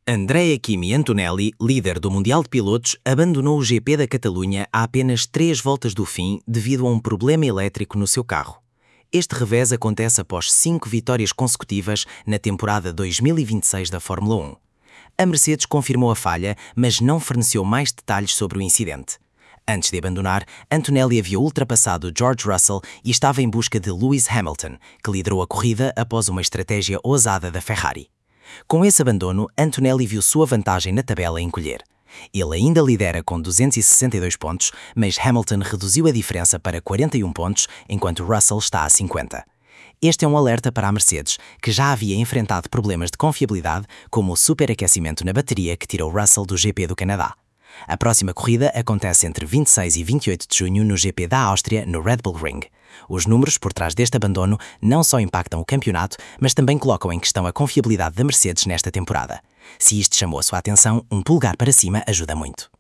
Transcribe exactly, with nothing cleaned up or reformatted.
Andrea Kimi Antonelli, líder do Mundial de Pilotos, abandonou o G P da Catalunha a apenas três voltas do fim devido a um problema elétrico no seu carro. Este revés acontece após cinco vitórias consecutivas na temporada dois mil e vinte e seis da Fórmula um. A Mercedes confirmou a falha, mas não forneceu mais detalhes sobre o incidente. Antes de abandonar, Antonelli havia ultrapassado George Russell e estava em busca de Lewis Hamilton, que liderou a corrida após uma estratégia ousada da Ferrari. Com esse abandono, Antonelli viu sua vantagem na tabela encolher. Ele ainda lidera com duzentos e sessenta e dois pontos, mas Hamilton reduziu a diferença para quarenta e um pontos, enquanto Russell está a cinquenta. Este é um alerta para a Mercedes, que já havia enfrentado problemas de confiabilidade, como o superaquecimento na bateria que tirou Russell do G P do Canadá. A próxima corrida acontece entre vinte e seis e vinte e oito de junho no G P da Áustria, no Red Bull Ring. Os números por trás deste abandono não só impactam o campeonato, mas também colocam em questão a confiabilidade da Mercedes nesta temporada. Se isto chamou a sua atenção, um polegar para cima ajuda muito.